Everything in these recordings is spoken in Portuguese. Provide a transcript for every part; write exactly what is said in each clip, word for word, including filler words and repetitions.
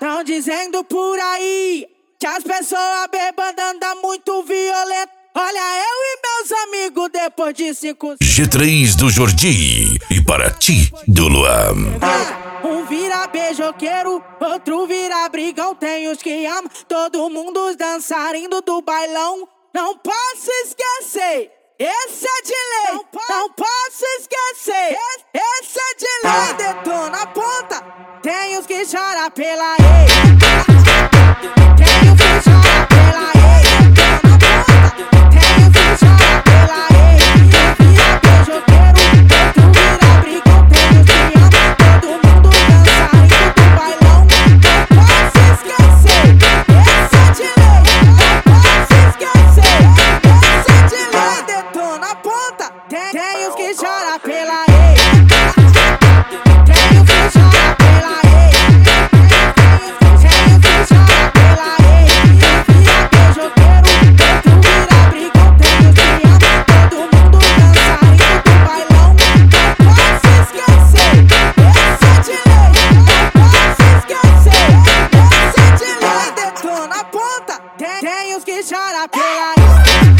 Tão dizendo por aí que as pessoas bêbadas andam muito violento. Olha eu e meus amigos depois de cinco... G três do Jordi e para ti do Luan. Um vira beijoqueiro, outro vira brigão. Tem os que amam, todo mundo os dançarinos do bailão. Não posso esquecer, esse é de lei. Não, po não posso esquecer, esse é de lei. Detona a ponta, tem os que choram pela ex. Tem os que choram pela ex. Tem os que choram pela ex. Um vira beijoqueiro, outro vira brigão. Tem os que amam, todo mundo dançarindo do bailão. Não posso esquecer, esse é de lei. Não posso esquecer, esse é de lei. Detona a ponta, tem, tem os que choram pela ex. Tem os que choram pela ex. Tem os que choram pela ex. Um vira beijoqueiro, outro vira brigão. Tem os que amam, todo mundo dançarindo do bailão. Não posso esquecer, esse é de lei. Não posso esquecer, esse é de lei. Detona a ponta, tem, tem os que choram pela ex.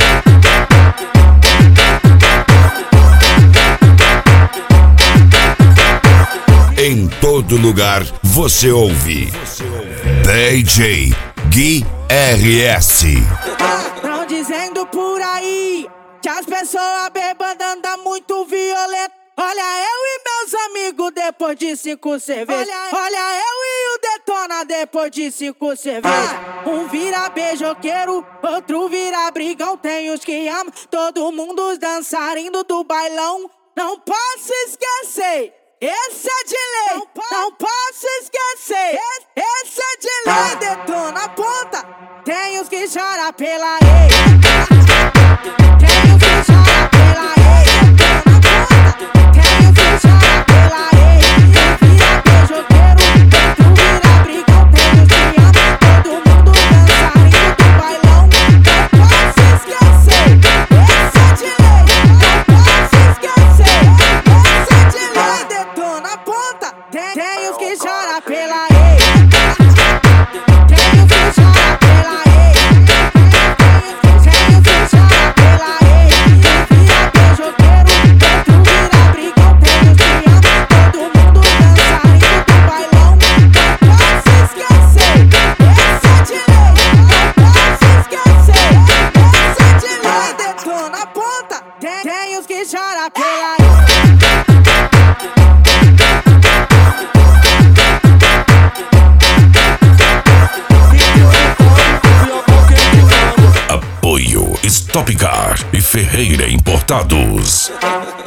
Em todo lugar você ouve D J Gui R S. Tão dizendo por aí que as pessoas bêbadas andam muito violento. Olha eu e meus amigos depois de cinco cervejas. Olha, olha eu e o Detona depois de cinco cervejas. Um vira beijoqueiro, outro vira brigão. Tem os que amam, todo mundo os dançarinos do bailão. Não posso esquecer, esse é de lei. Não, po não posso esquecer, esse é de lei. Detona a ponta, tem os que choram pela ex. Tem os que choram pela ex. Detona a ponta, tem os que choram pela ex. Um vira beijoqueiro, outro vira brigão. Tem os que amam, todo mundo dançarindo do bailão. Não posso esquecer, esse é de lei. Não posso esquecer, esse é de lei. Detona a ponta, tem, tem os que choram pela ex. Tem os que choram pela ex. Tem os que choram pela ex. Um vira beijoqueiro, outro vira brigão. Tem os que amam, todo mundo dançarindo do bailão. Não posso esquecer, esse é de lei. Não posso esquecer, esse é de lei. Detona a ponta, tem, tem os que choram pela ex. Apoio Stop Car e Ferreira Importados.